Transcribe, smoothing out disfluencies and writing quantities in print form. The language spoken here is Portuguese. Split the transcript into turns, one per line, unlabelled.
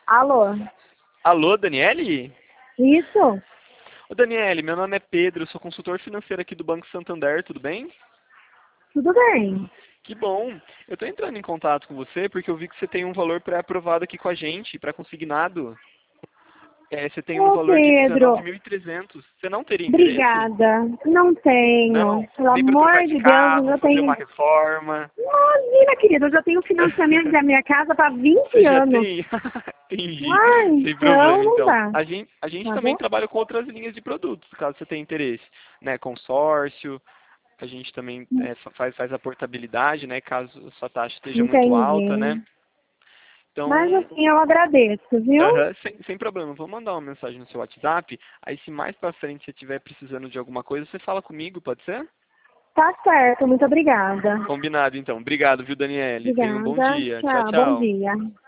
Alô?
Alô, Daniele?
Isso?
Ô, Daniele, meu nome é Pedro, eu sou consultor financeiro aqui do Banco Santander, tudo bem?
Tudo bem.
Que bom! Eu estou entrando em contato com você porque eu vi que você tem um valor pré-aprovado aqui com a gente, pré-consignado. Você tem um
Ô,
valor de
Pedro,
19.300. Você não teria interesse?
obrigada. Não tenho.
Não?
Pelo
Nem para trocar
amor
de
de Deus, eu
carro,
já
fazer
tenho...
uma reforma.
Imagina, querida, eu já tenho financiamento da minha casa para
Você
20
já
anos.
tem? Entendi.
Ah,
Sem
então
problema,
não
então.
dá.
A gente
Tá
também
bom?
trabalha com outras linhas de produtos, caso você tenha interesse. Né? Consórcio, a gente também faz a portabilidade, né? Caso a sua taxa esteja muito alta, né?
Entendi. Mas
Então,
assim, eu agradeço, viu?
sem problema. Vou mandar uma mensagem no seu WhatsApp. Aí, se mais pra frente você estiver precisando de alguma coisa, você fala comigo, pode ser?
Tá certo, muito obrigada.
Combinado, então. Obrigado, viu, Daniele? Tenha um bom
Obrigada.
dia. Tchau,
Tchau, bom
tchau.
dia.